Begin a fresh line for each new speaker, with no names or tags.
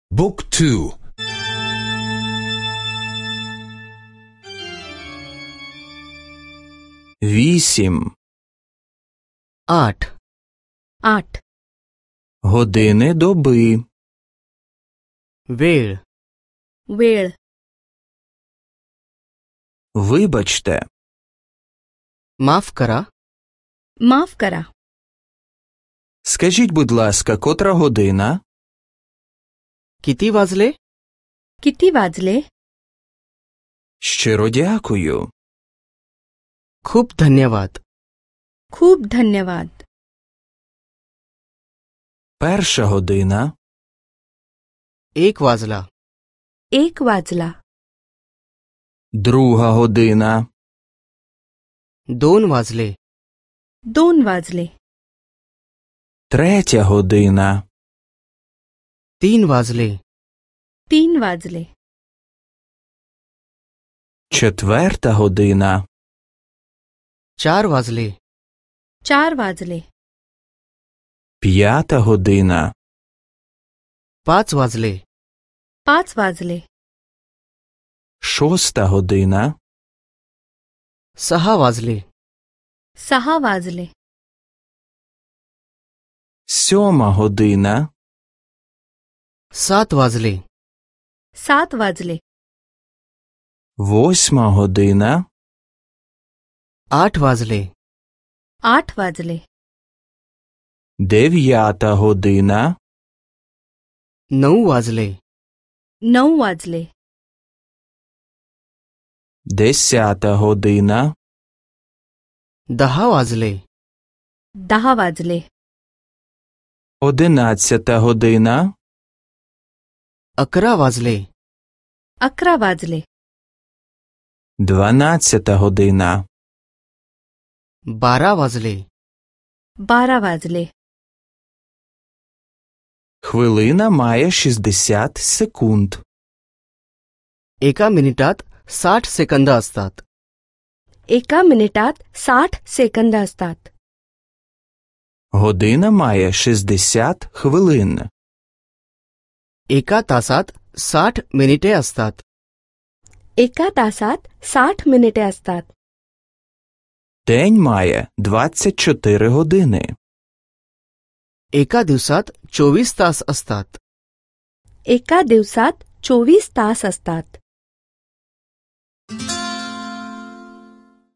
บุ๊กทูвісім
8
8
години доби
वेळ
वेळ
вибачте
माफ करा
माफ करा
скажіть будь ласка котра година
किती वाजले
किती वाजले
щиро дякую
खूप धन्यवाद
खूप धन्यवाद
перша година
1 वाजला
1 वाजला
друга година
2 वाजले
2 वाजले
третя година
3 वाजले
3 वाजले
четверта година
4 वाजले
4 वाजले
п'ята година
5 वाजले
5 वाजले
шоста година
6 वाजले
6 वाजले
сьома година
7 वाजले
7 वाजले
восьма година
8 वाजले
8 वाजले
дев'ята година
9 वाजले
9 वाजले
десята година
10 वाजले
10 वाजले
одинадцята година
11 वाजले
11 वाजले
дванадцята година
12 वाजले
12 वाजले
хвилина має 60 секунд
एका मिनिटात 60 सेकंद असतात
एका मिनिटात 60 सेकंद असतात
година має 60 хвилин
एका तासात 60 मिनिटे असतात
एका तासात 60 मिनिटे असतात
день має 24 години
एका दिवसात 24 तास असतात
एका दिवसात 24 तास असतात